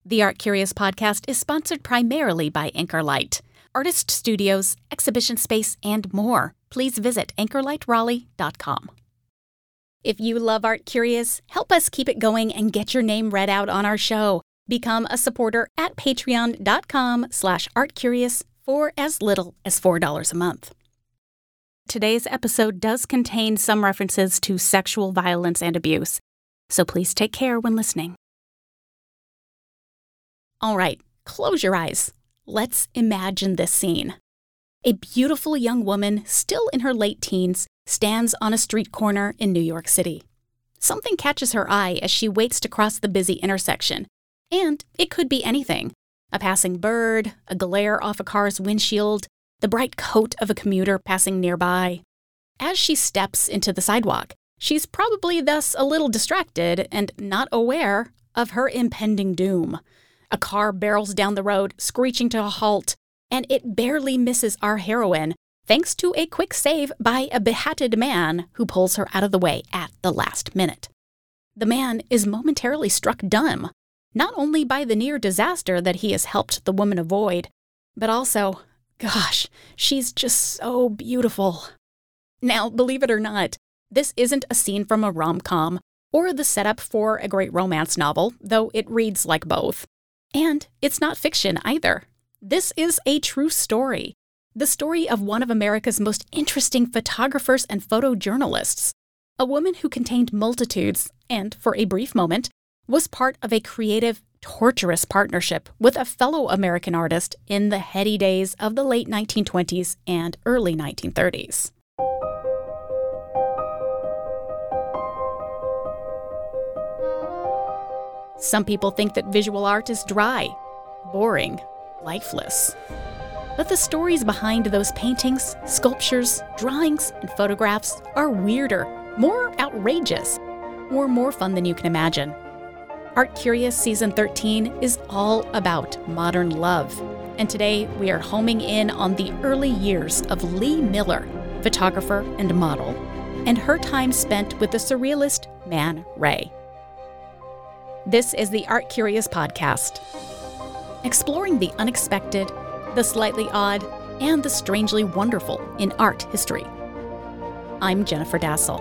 The Art Curious podcast is sponsored primarily by Anchorlight, artist studios, exhibition space, and more. Please visit anchorlightraleigh.com. If you love Art Curious, help us keep it going and get your name read out on our show. Become a supporter at patreon.com/artcurious for as little as $4 a month. Today's episode does contain some references to sexual violence and abuse, so please take care when listening. All right, close your eyes. Let's imagine this scene. A beautiful young woman, still in her late teens, stands on a street corner in New York City. Something catches her eye as she waits to cross the busy intersection. And it could be anything. A passing bird, a glare off a car's windshield, the bright coat of a commuter passing nearby. As she steps into the sidewalk, she's probably thus a little distracted and not aware of her impending doom. A car barrels down the road, screeching to a halt, and it barely misses our heroine, thanks to a quick save by a behatted man who pulls her out of the way at the last minute. The man is momentarily struck dumb, not only by the near disaster that he has helped the woman avoid, but also, gosh, she's just so beautiful. Now, believe it or not, this isn't a scene from a rom-com or the setup for a great romance novel, though it reads like both. And it's not fiction either. This is a true story. The story of one of America's most interesting photographers and photojournalists. A woman who contained multitudes and, for a brief moment, was part of a creative, torturous partnership with a fellow American artist in the heady days of the late 1920s and early 1930s. Some people think that visual art is dry, boring, lifeless. But the stories behind those paintings, sculptures, drawings, and photographs are weirder, more outrageous, or more fun than you can imagine. Art Curious Season 13 is all about modern love. And today we are homing in on the early years of Lee Miller, photographer and model, and her time spent with the surrealist Man Ray. This is the Art Curious podcast, exploring the unexpected, the slightly odd, and the strangely wonderful in art history. I'm Jennifer Dassel.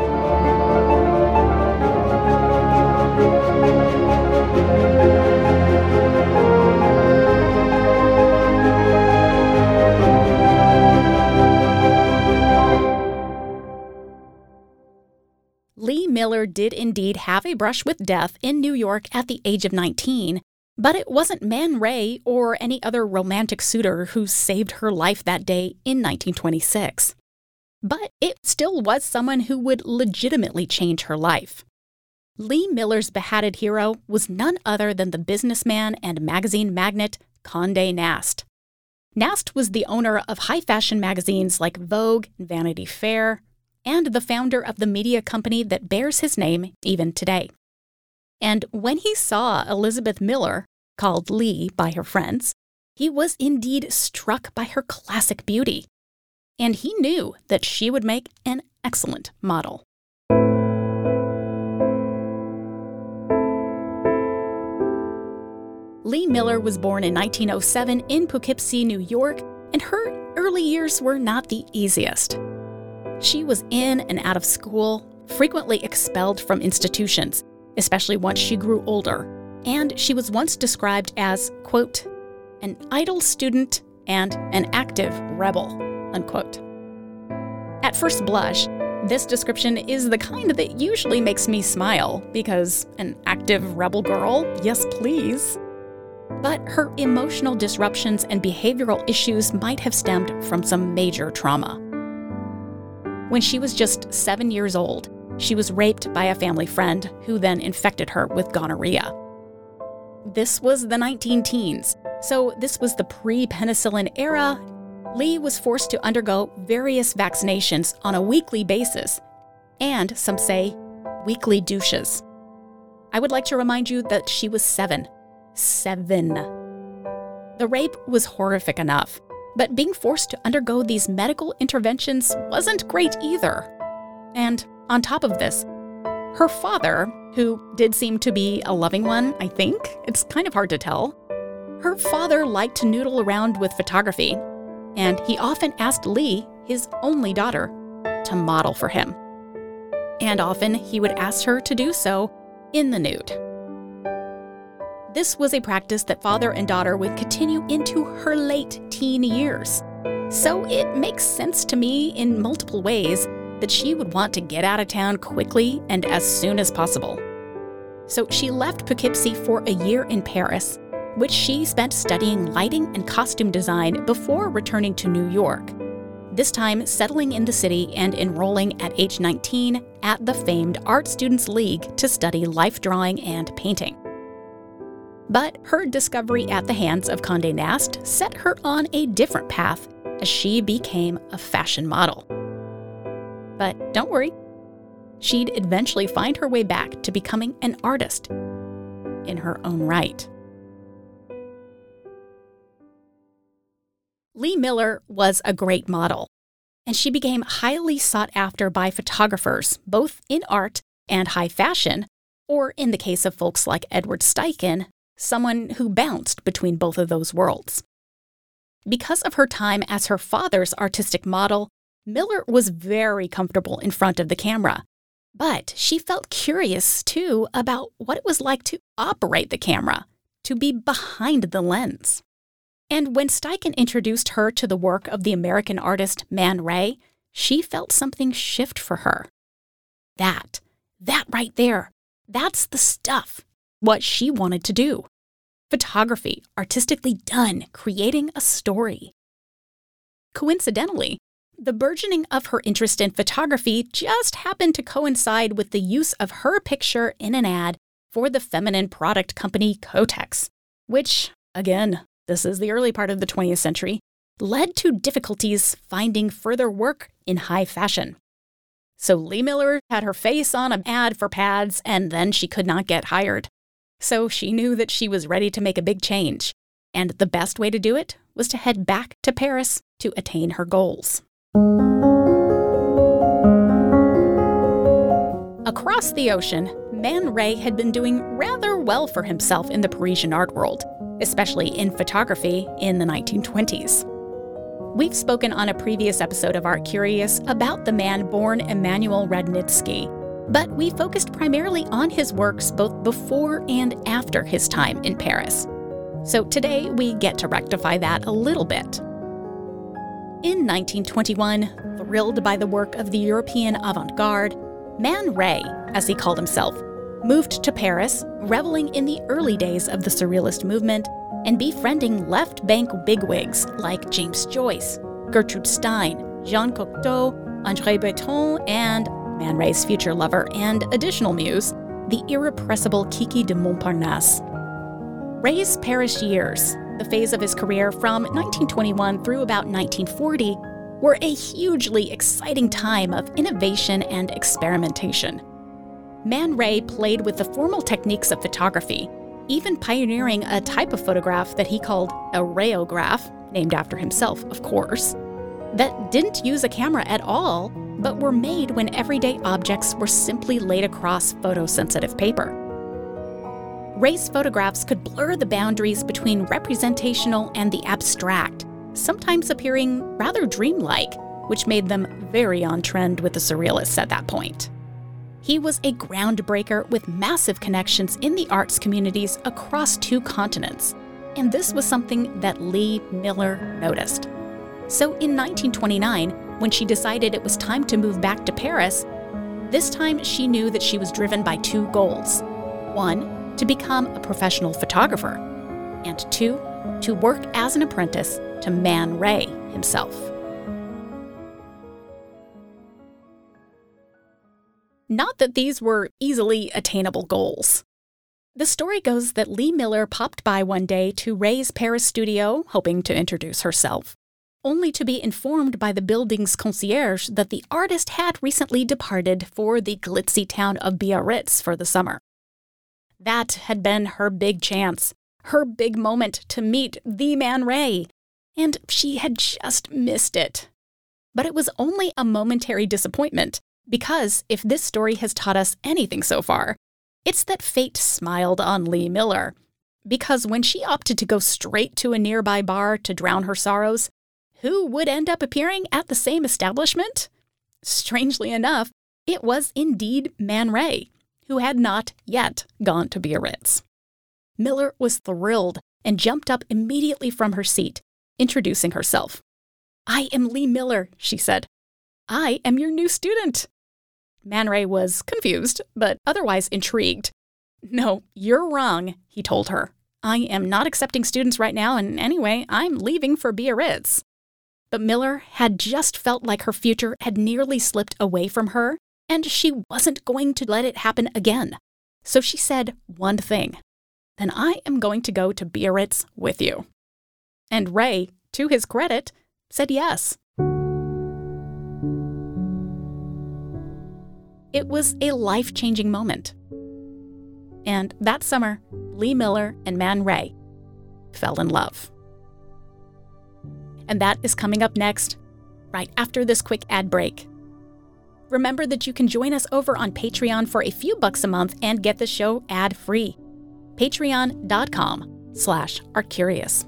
Lee Miller did indeed have a brush with death in New York at the age of 19, but it wasn't Man Ray or any other romantic suitor who saved her life that day in 1926. But it still was someone who would legitimately change her life. Lee Miller's behatted hero was none other than the businessman and magazine magnate Condé Nast. Nast was the owner of high-fashion magazines like Vogue and Vanity Fair, and the founder of the media company that bears his name even today. And when he saw Elizabeth Miller, called Lee by her friends, he was indeed struck by her classic beauty. And he knew that she would make an excellent model. Lee Miller was born in 1907 in Poughkeepsie, New York, and her early years were not the easiest. She was in and out of school, frequently expelled from institutions, especially once she grew older, and she was once described as, quote, an idle student and an active rebel, unquote. At first blush, this description is the kind that usually makes me smile, because an active rebel girl, yes please. But her emotional disruptions and behavioral issues might have stemmed from some major trauma. When she was just 7 years old, she was raped by a family friend who then infected her with gonorrhea. This was the 19-teens, so this was the pre-penicillin era. Lee was forced to undergo various vaccinations on a weekly basis, and, some say, weekly douches. I would like to remind you that she was 7. 7. The rape was horrific enough, but being forced to undergo these medical interventions wasn't great either. And on top of this, Her father, who did seem to be a loving one, I think, it's kind of hard to tell, her father liked to noodle around with photography, and he often asked Lee, his only daughter, to model for him. And often he would ask her to do so in the nude. This was a practice that father and daughter would continue into her late teen years. So it makes sense to me in multiple ways that she would want to get out of town quickly and as soon as possible. So she left Poughkeepsie for a year in Paris, which she spent studying lighting and costume design before returning to New York, this time settling in the city and enrolling at age 19 at the famed Art Students League to study life drawing and painting. But her discovery at the hands of Condé Nast set her on a different path as she became a fashion model. But don't worry, she'd eventually find her way back to becoming an artist in her own right. Lee Miller was a great model, and she became highly sought after by photographers, both in art and high fashion, or in the case of folks like Edward Steichen, someone who bounced between both of those worlds. Because of her time as her father's artistic model, Miller was very comfortable in front of the camera. But she felt curious, too, about what it was like to operate the camera, to be behind the lens. And when Steichen introduced her to the work of the American artist Man Ray, she felt something shift for her. That right there, that's the stuff, what she wanted to do. Photography, artistically done, creating a story. Coincidentally, the burgeoning of her interest in photography just happened to coincide with the use of her picture in an ad for the feminine product company Kotex, which, again, this is the early part of the 20th century, led to difficulties finding further work in high fashion. So Lee Miller had her face on an ad for pads, and then she could not get hired. So she knew that she was ready to make a big change, and the best way to do it was to head back to Paris to attain her goals. Across the ocean, Man Ray had been doing rather well for himself in the Parisian art world, especially in photography in the 1920s. We've spoken on a previous episode of Art Curious about the man born Emmanuel Radnitsky, but we focused primarily on his works both before and after his time in Paris. So today we get to rectify that a little bit. In 1921, thrilled by the work of the European avant-garde, Man Ray, as he called himself, moved to Paris, reveling in the early days of the Surrealist movement and befriending left-bank bigwigs like James Joyce, Gertrude Stein, Jean Cocteau, André Breton, and Man Ray's future lover and additional muse, the irrepressible Kiki de Montparnasse. Ray's Paris years, the phase of his career from 1921 through about 1940, were a hugely exciting time of innovation and experimentation. Man Ray played with the formal techniques of photography, even pioneering a type of photograph that he called a rayograph, named after himself, of course, that didn't use a camera at all, but were made when everyday objects were simply laid across photosensitive paper. Ray's photographs could blur the boundaries between representational and the abstract, sometimes appearing rather dreamlike, which made them very on trend with the Surrealists at that point. He was a groundbreaker with massive connections in the arts communities across 2 continents, and this was something that Lee Miller noticed. So in 1929, when she decided it was time to move back to Paris, this time she knew that she was driven by 2 goals. 1, to become a professional photographer, and 2, to work as an apprentice to Man Ray himself. Not that these were easily attainable goals. The story goes that Lee Miller popped by one day to Ray's Paris studio, hoping to introduce herself, only to be informed by the building's concierge that the artist had recently departed for the glitzy town of Biarritz for the summer. That had been her big chance, her big moment to meet the Man Ray, and she had just missed it. But it was only a momentary disappointment, Because if this story has taught us anything so far, it's that fate smiled on Lee Miller. Because when she opted to go straight to a nearby bar to drown her sorrows, who would end up appearing at the same establishment? Strangely enough, it was indeed Man Ray, who had not yet gone to Biarritz. Miller was thrilled and jumped up immediately from her seat, introducing herself. "I am Lee Miller," she said. "I am your new student." Man Ray was confused, but otherwise intrigued. "No, you're wrong," he told her. "I am not accepting students right now, and anyway, I'm leaving for Biarritz." But Miller had just felt like her future had nearly slipped away from her, and she wasn't going to let it happen again. So she said one thing: "Then I am going to go to Biarritz with you." And Ray, to his credit, said yes. It was a life-changing moment. And that summer, Lee Miller and Man Ray fell in love. And that is coming up next, right after this quick ad break. Remember that you can join us over on Patreon for a few bucks a month and get the show ad-free. Patreon.com/ArtCurious.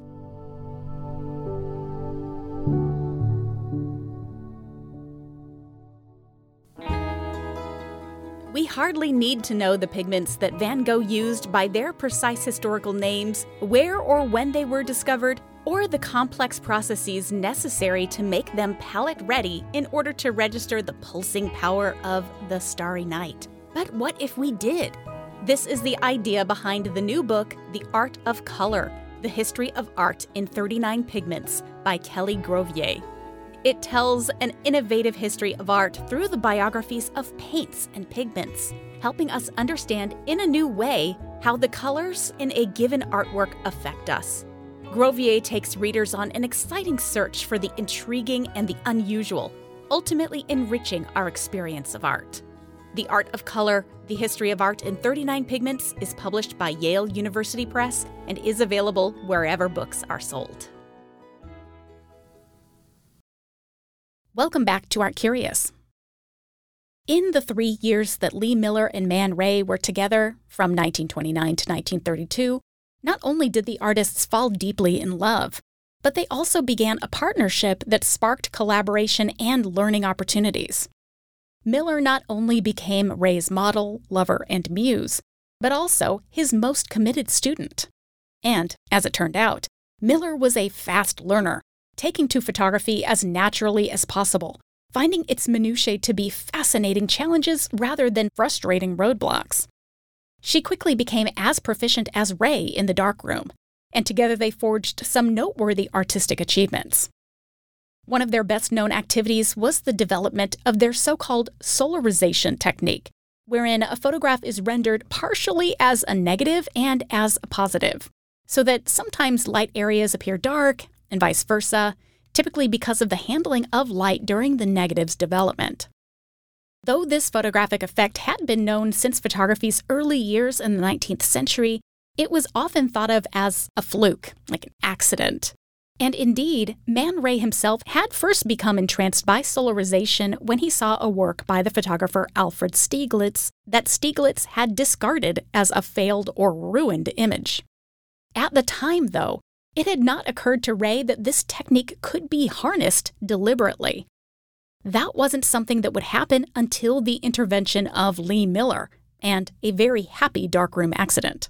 We hardly need to know the pigments that Van Gogh used by their precise historical names, where or when they were discovered, or the complex processes necessary to make them palette-ready in order to register the pulsing power of the starry night. But what if we did? This is the idea behind the new book, The Art of Color: The History of Art in 39 Pigments by Kelly Grovier. It tells an innovative history of art through the biographies of paints and pigments, helping us understand in a new way how the colors in a given artwork affect us. Grovier takes readers on an exciting search for the intriguing and the unusual, ultimately enriching our experience of art. The Art of Color: The History of Art in 39 Pigments is published by Yale University Press and is available wherever books are sold. Welcome back to Art Curious. In the 3 years that Lee Miller and Man Ray were together, from 1929 to 1932, not only did the artists fall deeply in love, but they also began a partnership that sparked collaboration and learning opportunities. Miller not only became Ray's model, lover, and muse, but also his most committed student. And, as it turned out, Miller was a fast learner, taking to photography as naturally as possible, finding its minutiae to be fascinating challenges rather than frustrating roadblocks. She quickly became as proficient as Ray in the darkroom, and together they forged some noteworthy artistic achievements. One of their best-known activities was the development of their so-called solarization technique, wherein a photograph is rendered partially as a negative and as a positive, so that sometimes light areas appear dark, and vice versa, typically because of the handling of light during the negative's development. Though this photographic effect had been known since photography's early years in the 19th century, it was often thought of as a fluke, like an accident. And indeed, Man Ray himself had first become entranced by solarization when he saw a work by the photographer Alfred Stieglitz that Stieglitz had discarded as a failed or ruined image. At the time, though, it had not occurred to Ray that this technique could be harnessed deliberately. That wasn't something that would happen until the intervention of Lee Miller and a very happy darkroom accident.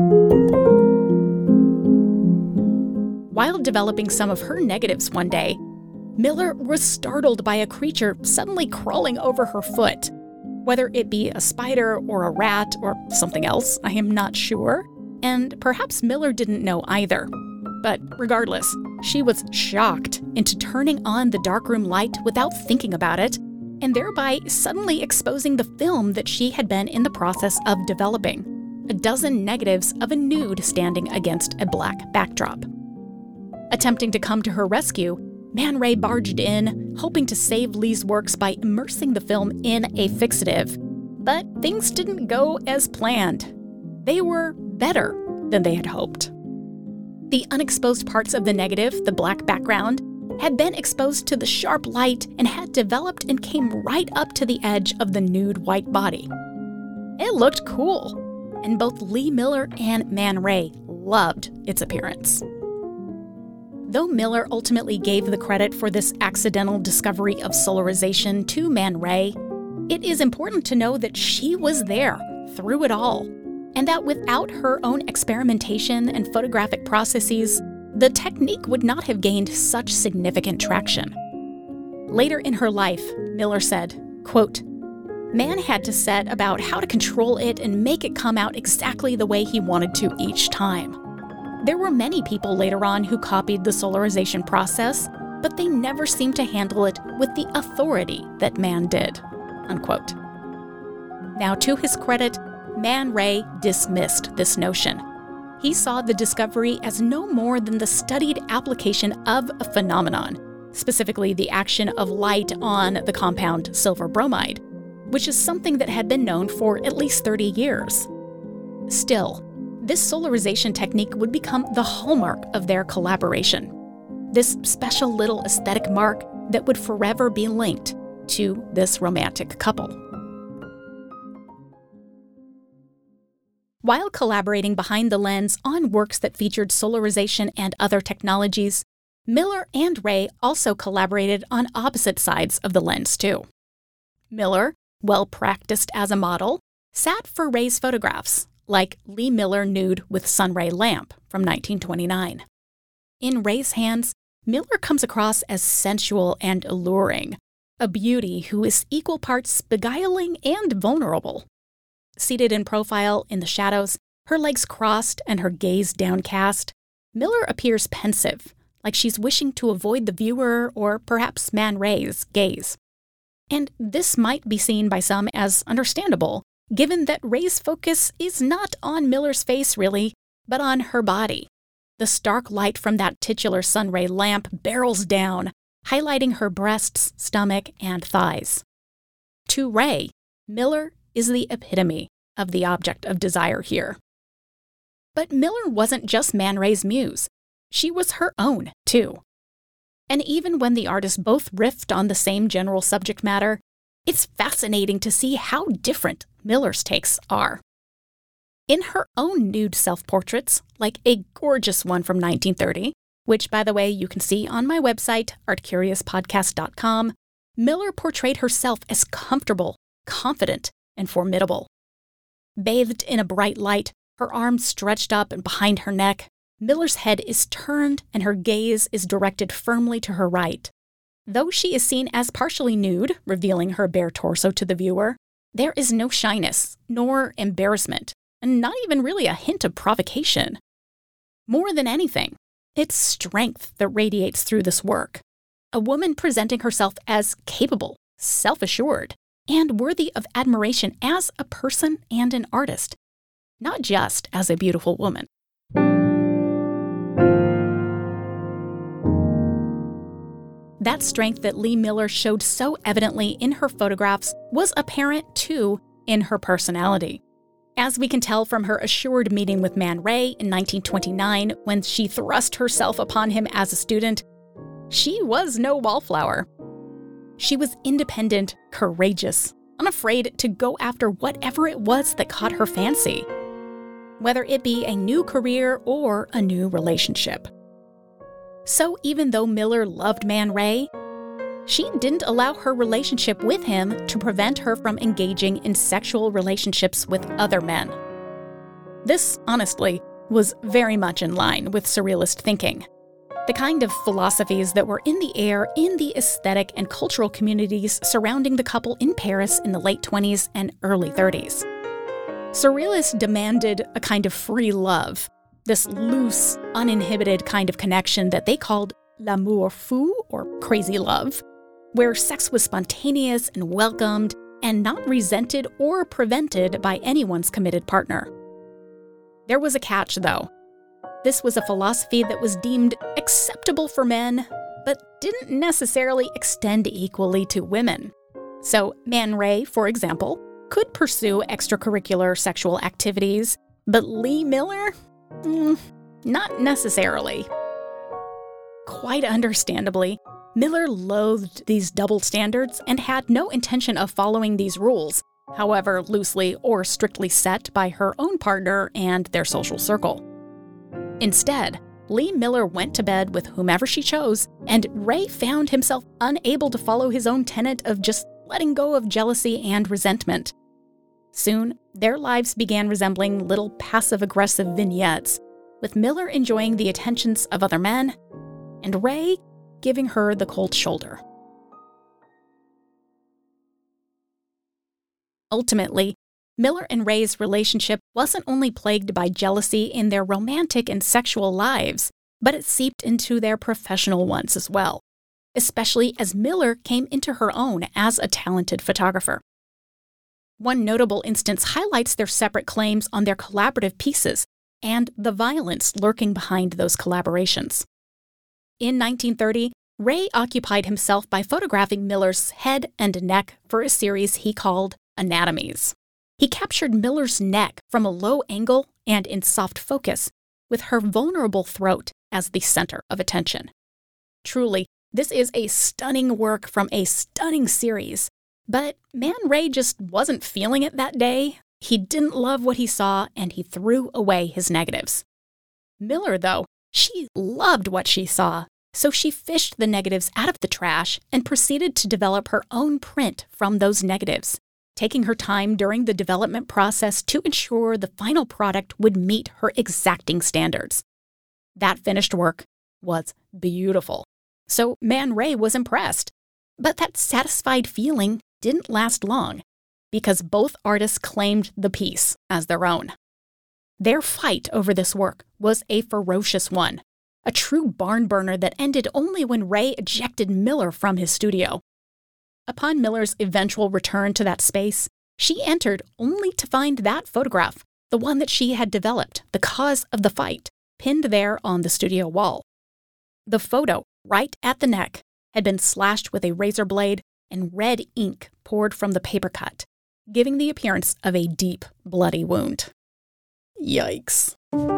While developing some of her negatives one day, Miller was startled by a creature suddenly crawling over her foot. Whether it be a spider or a rat or something else, I am not sure, and perhaps Miller didn't know either. But regardless, she was shocked into turning on the darkroom light without thinking about it, and thereby suddenly exposing the film that she had been in the process of developing, a dozen negatives of a nude standing against a black backdrop. Attempting to come to her rescue, Man Ray barged in, hoping to save Lee's works by immersing the film in a fixative. But things didn't go as planned. They were better than they had hoped. The unexposed parts of the negative, the black background, had been exposed to the sharp light and had developed and came right up to the edge of the nude white body. It looked cool, and both Lee Miller and Man Ray loved its appearance. Though Miller ultimately gave the credit for this accidental discovery of solarization to Man Ray, it is important to know that she was there through it all, and that without her own experimentation and photographic processes, the technique would not have gained such significant traction. Later in her life, Miller said, quote, "Man had to set about how to control it and make it come out exactly the way he wanted to each time. There were many people later on who copied the solarization process, but they never seemed to handle it with the authority that Man did." Unquote. Now, to his credit, Man Ray dismissed this notion. He saw the discovery as no more than the studied application of a phenomenon, specifically the action of light on the compound silver bromide, which is something that had been known for at least 30 years. Still, this solarization technique would become the hallmark of their collaboration, this special little aesthetic mark that would forever be linked to this romantic couple. While collaborating behind the lens on works that featured solarization and other technologies, Miller and Ray also collaborated on opposite sides of the lens too. Miller, well practiced as a model, sat for Ray's photographs, like Lee Miller nude with Sunray Lamp from 1929. In Ray's hands, Miller comes across as sensual and alluring, a beauty who is equal parts beguiling and vulnerable. Seated in profile in the shadows, her legs crossed and her gaze downcast, Miller appears pensive, like she's wishing to avoid the viewer or perhaps Man Ray's gaze. And this might be seen by some as understandable, given that Ray's focus is not on Miller's face really, but on her body. The stark light from that titular Sunray lamp barrels down, highlighting her breasts, stomach, and thighs. To Ray, Miller is the epitome of the object of desire here. But Miller wasn't just Man Ray's muse. She was her own, too. And even when the artists both riffed on the same general subject matter, it's fascinating to see how different Miller's takes are. In her own nude self-portraits, like a gorgeous one from 1930, which, by the way, you can see on my website, artcuriouspodcast.com, Miller portrayed herself as comfortable, confident, and formidable. Bathed in a bright light, her arms stretched up and behind her neck, Miller's head is turned and her gaze is directed firmly to her right. Though she is seen as partially nude, revealing her bare torso to the viewer, there is no shyness, nor embarrassment, and not even really a hint of provocation. More than anything, it's strength that radiates through this work. A woman presenting herself as capable, self-assured, and worthy of admiration as a person and an artist, not just as a beautiful woman. That strength that Lee Miller showed so evidently in her photographs was apparent, too, in her personality. As we can tell from her assured meeting with Man Ray in 1929 when she thrust herself upon him as a student, she was no wallflower. She was independent, courageous, unafraid to go after whatever it was that caught her fancy, whether it be a new career or a new relationship. So even though Miller loved Man Ray, she didn't allow her relationship with him to prevent her from engaging in sexual relationships with other men. This, honestly, was very much in line with Surrealist thinking, the kind of philosophies that were in the air in the aesthetic and cultural communities surrounding the couple in Paris in the late 20s and early 30s. Surrealists demanded a kind of free love, this loose, uninhibited kind of connection that they called l'amour fou, or crazy love, where sex was spontaneous and welcomed and not resented or prevented by anyone's committed partner. There was a catch, though. This was a philosophy that was deemed acceptable for men, but didn't necessarily extend equally to women. So Man Ray, for example, could pursue extracurricular sexual activities, but Lee Miller? Not necessarily. quite understandably, Miller loathed these double standards and had no intention of following these rules, however loosely or strictly set by her own partner and their social circle. Instead, Lee Miller went to bed with whomever she chose, and Ray found himself unable to follow his own tenet of just letting go of jealousy and resentment. Soon, their lives began resembling little passive-aggressive vignettes, with Miller enjoying the attentions of other men, and Ray giving her the cold shoulder. Ultimately, Miller and Ray's relationship wasn't only plagued by jealousy in their romantic and sexual lives, but it seeped into their professional ones as well, especially as Miller came into her own as a talented photographer. One notable instance highlights their separate claims on their collaborative pieces and the violence lurking behind those collaborations. In 1930, Ray occupied himself by photographing Miller's head and neck for a series he called Anatomies. He captured Miller's neck from a low angle and in soft focus, with her vulnerable throat as the center of attention. Truly, this is a stunning work from a stunning series, but Man Ray just wasn't feeling it that day. He didn't love what he saw, and he threw away his negatives. Miller, though, she loved what she saw, so she fished the negatives out of the trash and proceeded to develop her own print from those negatives, taking her time during the development process to ensure the final product would meet her exacting standards. That finished work was beautiful, so Man Ray was impressed. But that satisfied feeling didn't last long, because both artists claimed the piece as their own. Their fight over this work was a ferocious one, a true barn burner that ended only when Ray ejected Miller from his studio. Upon Miller's eventual return to that space, she entered only to find that photograph, the one that she had developed, the cause of the fight, pinned there on the studio wall. The photo, right at the neck, had been slashed with a razor blade and red ink poured from the paper cut, giving the appearance of a deep, bloody wound. Yikes.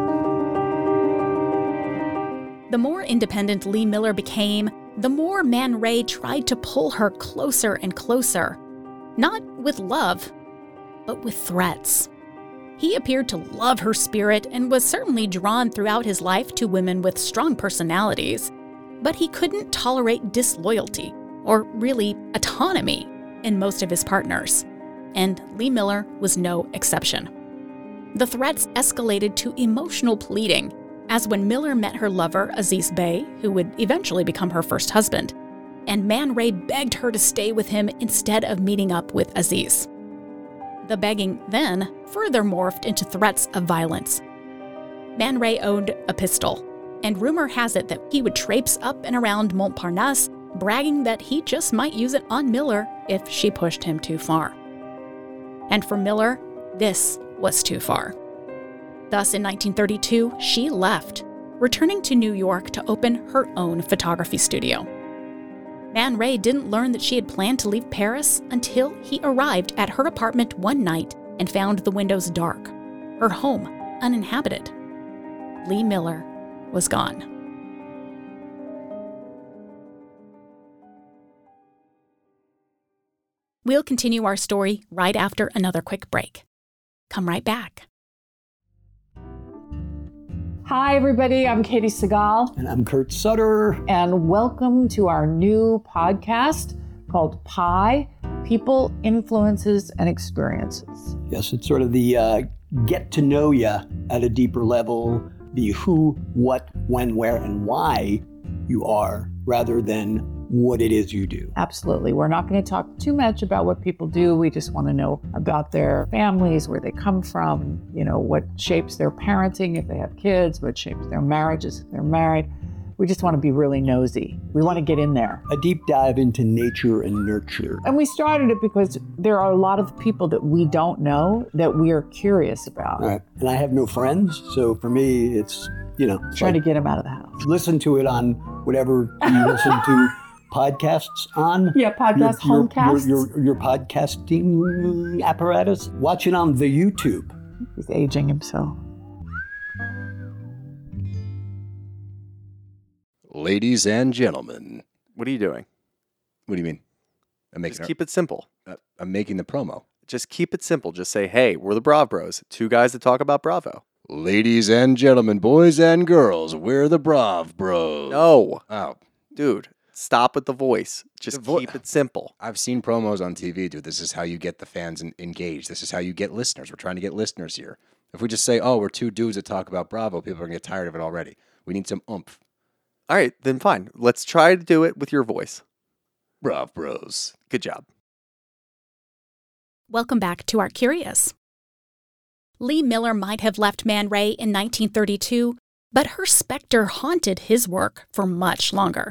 The more independent Lee Miller became, the more Man Ray tried to pull her closer and closer. Not with love, but with threats. He appeared to love her spirit and was certainly drawn throughout his life to women with strong personalities, but he couldn't tolerate disloyalty, or really autonomy, in most of his partners. And Lee Miller was no exception. The threats escalated to emotional pleading, as when Miller met her lover, Aziz Bey, who would eventually become her first husband, and Man Ray begged her to stay with him instead of meeting up with Aziz. The begging then further morphed into threats of violence. Man Ray owned a pistol, and rumor has it that he would traipse up and around Montparnasse, bragging that he just might use it on Miller if she pushed him too far. And for Miller, this was too far. Thus, in 1932, she left, returning to New York to open her own photography studio. Man Ray didn't learn that she had planned to leave Paris until he arrived at her apartment one night and found the windows dark, her home uninhabited. Lee Miller was gone. We'll continue our story right after another quick break. Come right back. Hi, everybody. I'm Katie Segal. And I'm Kurt Sutter. And welcome to our new podcast called PI, People, Influences, and Experiences. Yes, it's sort of the get to know you at a deeper level, the who, what, when, where, and why you are, rather than what it is you do. Absolutely. We're not going to talk too much about what people do. We just want to know about their families, where they come from, what shapes their parenting if they have kids, what shapes their marriages if they're married. We just want to be really nosy. We want to get in there. A deep dive into nature and nurture. And we started it because there are a lot of people that we don't know that we are curious about. All right. And I have no friends, so for me, it's, trying to get them out of the house. Listen to it on whatever you listen to podcasts on. Yeah, homecasts. Your podcasting apparatus. Watch it on the YouTube. He's aging himself. Ladies and gentlemen. What are you doing? What do you mean? Just keep it simple. I'm making the promo. Just keep it simple. Just say, hey, we're the Brav Bros. Two guys that talk about Bravo. Ladies and gentlemen, boys and girls, we're the Brav Bros. No. Oh. Dude, stop with the voice. Just keep it simple. I've seen promos on TV, dude. This is how you get the fans engaged. This is how you get listeners. We're trying to get listeners here. If we just say, oh, we're two dudes that talk about Bravo, people are going to get tired of it already. We need some oomph. All right, then fine. Let's try to do it with your voice. Brav Bros. Good job. Welcome back to Art Curious. Lee Miller might have left Man Ray in 1932, but her specter haunted his work for much longer.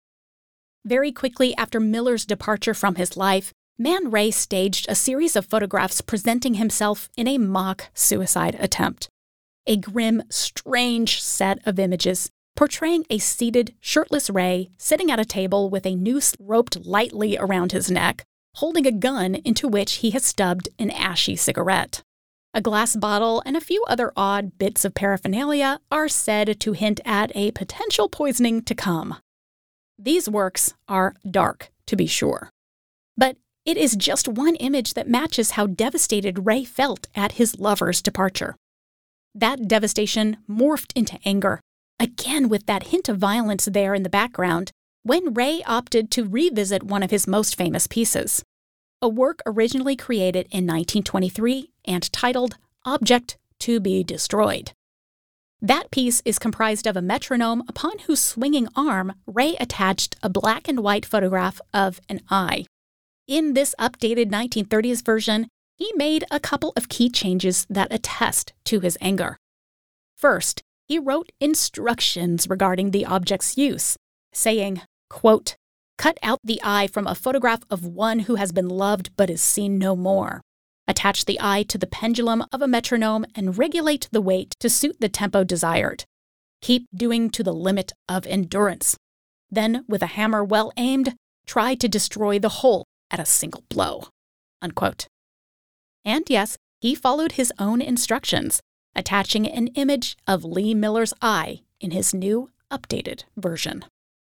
Very quickly after Miller's departure from his life, Man Ray staged a series of photographs presenting himself in a mock suicide attempt. A grim, strange set of images portraying a seated, shirtless Ray sitting at a table with a noose roped lightly around his neck, holding a gun into which he has stubbed an ashy cigarette. A glass bottle and a few other odd bits of paraphernalia are said to hint at a potential poisoning to come. These works are dark, to be sure. But it is just one image that matches how devastated Ray felt at his lover's departure. That devastation morphed into anger, again with that hint of violence there in the background, when Ray opted to revisit one of his most famous pieces. A work originally created in 1923 and titled Object to be Destroyed. That piece is comprised of a metronome upon whose swinging arm Ray attached a black and white photograph of an eye. In this updated 1930s version, he made a couple of key changes that attest to his anger. First, he wrote instructions regarding the object's use, saying, quote, "Cut out the eye from a photograph of one who has been loved but is seen no more. Attach the eye to the pendulum of a metronome and regulate the weight to suit the tempo desired. Keep doing to the limit of endurance. Then, with a hammer well aimed, try to destroy the whole at a single blow." Unquote. And yes, he followed his own instructions, attaching an image of Lee Miller's eye in his new, updated version.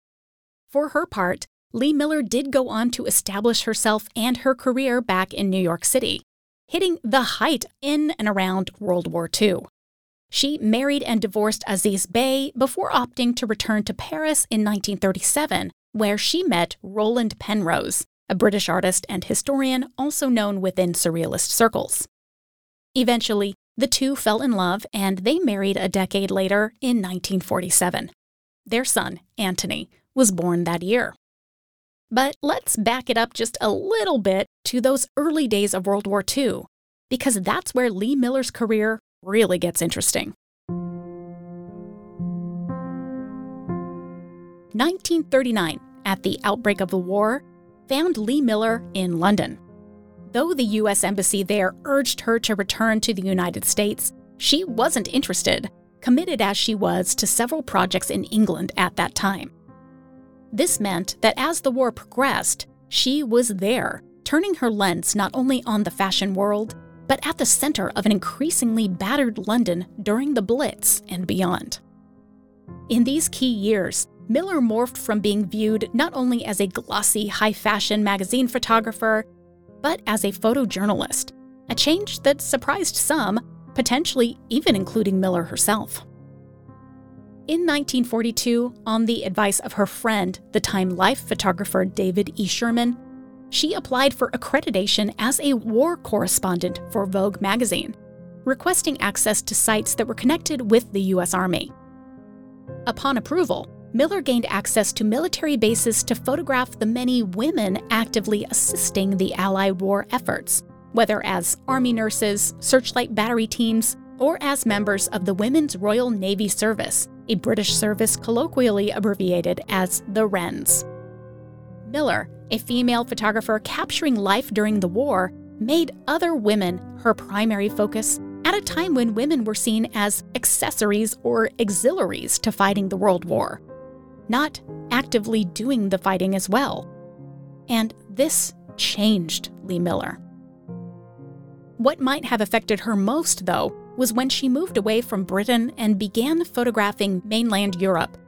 For her part, Lee Miller did go on to establish herself and her career back in New York City, hitting the height in and around World War II. She married and divorced Aziz Bey before opting to return to Paris in 1937, where she met Roland Penrose, a British artist and historian also known within Surrealist circles. Eventually, the two fell in love and they married a decade later in 1947. Their son, Antony, was born that year. But let's back it up just a little bit to those early days of World War II, because that's where Lee Miller's career really gets interesting. 1939, at the outbreak of the war, found Lee Miller in London. Though the U.S. Embassy there urged her to return to the United States, she wasn't interested, committed as she was to several projects in England at that time. This meant that as the war progressed, she was there, turning her lens not only on the fashion world, but at the center of an increasingly battered London during the Blitz and beyond. In these key years, Miller morphed from being viewed not only as a glossy, high-fashion magazine photographer, but as a photojournalist, a change that surprised some, potentially even including Miller herself. In 1942, on the advice of her friend, the Time Life photographer David E. Sherman, she applied for accreditation as a war correspondent for Vogue magazine, requesting access to sites that were connected with the U.S. Army. Upon approval, Miller gained access to military bases to photograph the many women actively assisting the Allied war efforts, whether as Army nurses, searchlight battery teams, or as members of the Women's Royal Navy Service, a British service colloquially abbreviated as the Wrens. Miller, a female photographer capturing life during the war, made other women her primary focus at a time when women were seen as accessories or auxiliaries to fighting the World War, not actively doing the fighting as well. And this changed Lee Miller. What might have affected her most, though, was when she moved away from Britain and began photographing mainland Europe,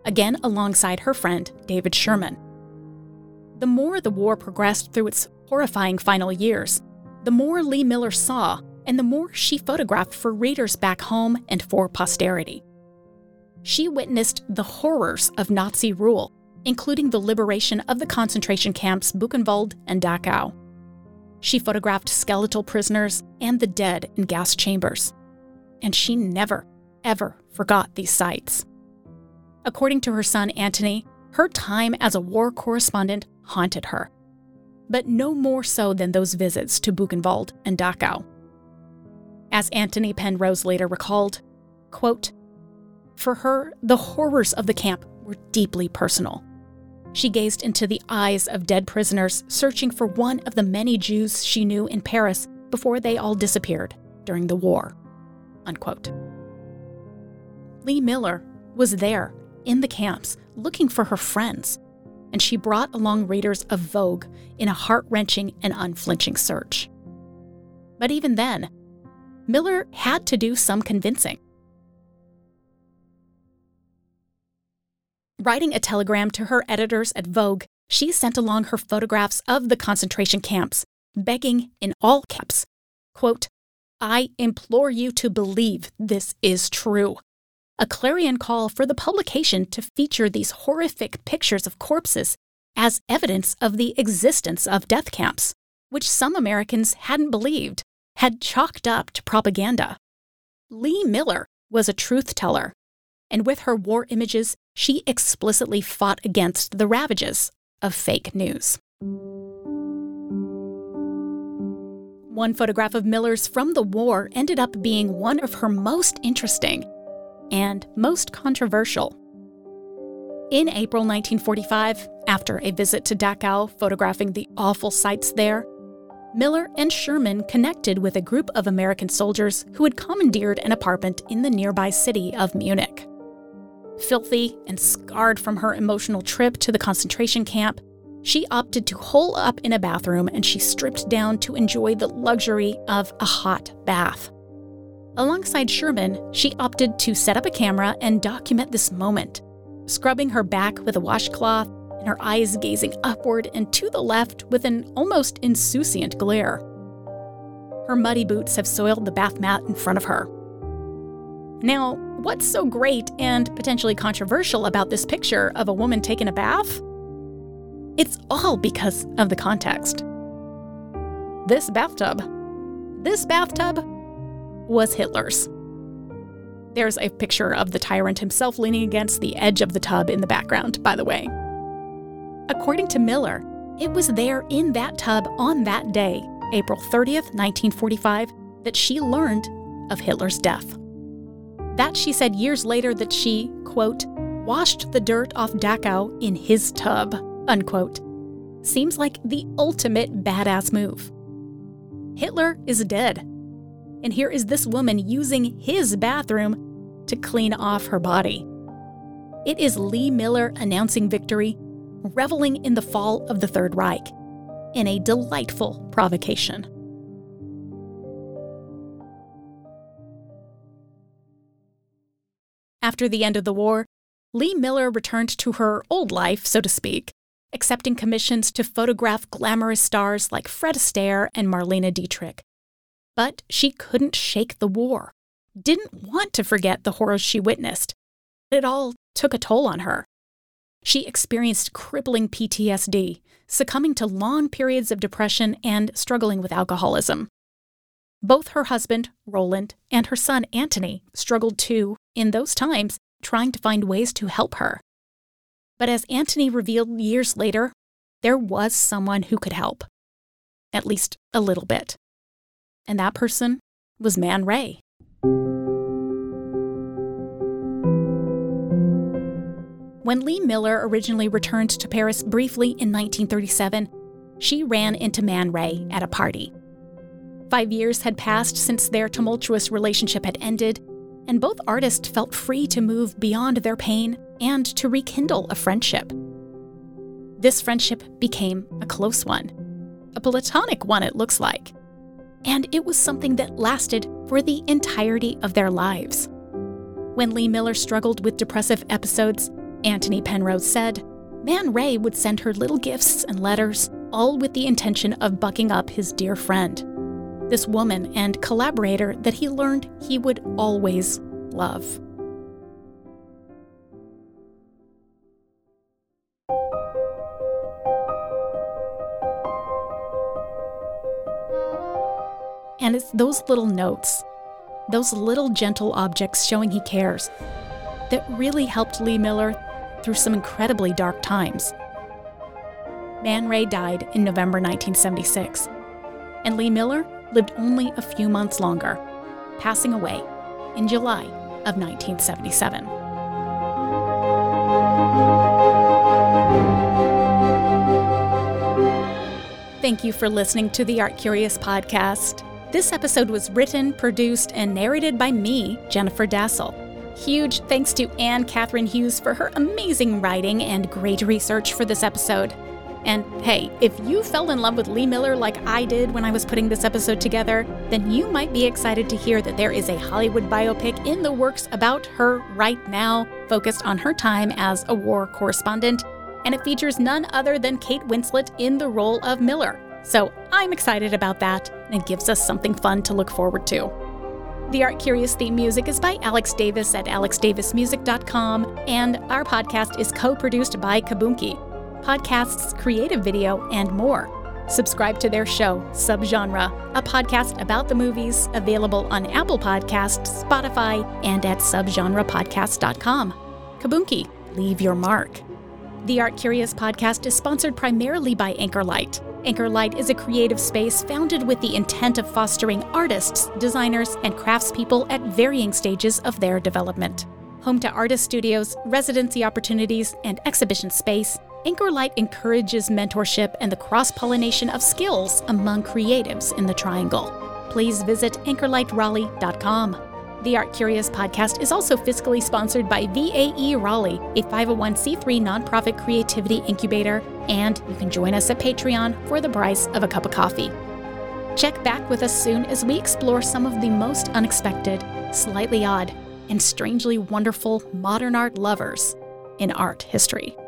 again alongside her friend David Sherman. The more the war progressed through its horrifying final years, the more Lee Miller saw and the more she photographed for readers back home and for posterity. She witnessed the horrors of Nazi rule, including the liberation of the concentration camps Buchenwald and Dachau. She photographed skeletal prisoners and the dead in gas chambers. And she never, ever forgot these sights. According to her son Antony, her time as a war correspondent haunted her. But no more so than those visits to Buchenwald and Dachau. As Antony Penrose later recalled, quote, "For her, the horrors of the camp were deeply personal. She gazed into the eyes of dead prisoners searching for one of the many Jews she knew in Paris before they all disappeared during the war." Unquote. Lee Miller was there in the camps looking for her friends, and she brought along readers of Vogue in a heart-wrenching and unflinching search. But even then, Miller had to do some convincing. Writing a telegram to her editors at Vogue, she sent along her photographs of the concentration camps, begging in all caps, quote, "I implore you to believe this is true." A clarion call for the publication to feature these horrific pictures of corpses as evidence of the existence of death camps, which some Americans hadn't believed, had chalked up to propaganda. Lee Miller was a truth teller, and with her war images, she explicitly fought against the ravages of fake news. One photograph of Miller's from the war ended up being one of her most interesting and most controversial. In April 1945, after a visit to Dachau photographing the awful sights there, Miller and Sherman connected with a group of American soldiers who had commandeered an apartment in the nearby city of Munich. Filthy and scarred from her emotional trip to the concentration camp, she opted to hole up in a bathroom and she stripped down to enjoy the luxury of a hot bath. Alongside Sherman, she opted to set up a camera and document this moment, scrubbing her back with a washcloth and her eyes gazing upward and to the left with an almost insouciant glare. Her muddy boots have soiled the bath mat in front of her. Now, what's so great and potentially controversial about this picture of a woman taking a bath? It's all because of the context. This bathtub was Hitler's. There's a picture of the tyrant himself leaning against the edge of the tub in the background, by the way. According to Miller, it was there in that tub on that day, April 30th, 1945, that she learned of Hitler's death. That she said years later that she, quote, "washed the dirt off Dachau in his tub," unquote, seems like the ultimate badass move. Hitler is dead, and here is this woman using his bathroom to clean off her body. It is Lee Miller announcing victory, reveling in the fall of the Third Reich, in a delightful provocation. After the end of the war, Lee Miller returned to her old life, so to speak, accepting commissions to photograph glamorous stars like Fred Astaire and Marlene Dietrich. But she couldn't shake the war, didn't want to forget the horrors she witnessed. It all took a toll on her. She experienced crippling PTSD, succumbing to long periods of depression and struggling with alcoholism. Both her husband, Roland, and her son, Antony, struggled too, in those times, trying to find ways to help her. But as Antony revealed years later, there was someone who could help. At least a little bit. And that person was Man Ray. When Lee Miller originally returned to Paris briefly in 1937, she ran into Man Ray at a party. 5 years had passed since their tumultuous relationship had ended, and both artists felt free to move beyond their pain and to rekindle a friendship. This friendship became a close one, a platonic one it looks like, and it was something that lasted for the entirety of their lives. When Lee Miller struggled with depressive episodes, Antony Penrose said, Man Ray would send her little gifts and letters, all with the intention of bucking up his dear friend, this woman and collaborator that he learned he would always love. And it's those little notes, those little gentle objects showing he cares, that really helped Lee Miller through some incredibly dark times. Man Ray died in November 1976, and Lee Miller lived only a few months longer, passing away in July of 1977. Thank you for listening to the Art Curious podcast. This episode was written, produced, and narrated by me, Jennifer Dassel. Huge thanks to Anne Catherine Hughes for her amazing writing and great research for this episode. And hey, if you fell in love with Lee Miller like I did when I was putting this episode together, then you might be excited to hear that there is a Hollywood biopic in the works about her right now, focused on her time as a war correspondent, and it features none other than Kate Winslet in the role of Miller. So I'm excited about that, and it gives us something fun to look forward to. The Art Curious theme music is by Alex Davis at alexdavismusic.com, and our podcast is co-produced by Kabunki, podcasts, creative video, and more. Subscribe to their show, Subgenre, a podcast about the movies, available on Apple Podcasts, Spotify, and at subgenrepodcast.com. Kabunki, leave your mark. The Art Curious podcast is sponsored primarily by Anchor Light. Anchor Light is a creative space founded with the intent of fostering artists, designers, and craftspeople at varying stages of their development. Home to artist studios, residency opportunities, and exhibition space, Anchor Light encourages mentorship and the cross-pollination of skills among creatives in the Triangle. Please visit anchorlightraleigh.com. The Art Curious podcast is also fiscally sponsored by VAE Raleigh, a 501c3 nonprofit creativity incubator, and you can join us at Patreon for the price of a cup of coffee. Check back with us soon as we explore some of the most unexpected, slightly odd, and strangely wonderful modern art lovers in art history.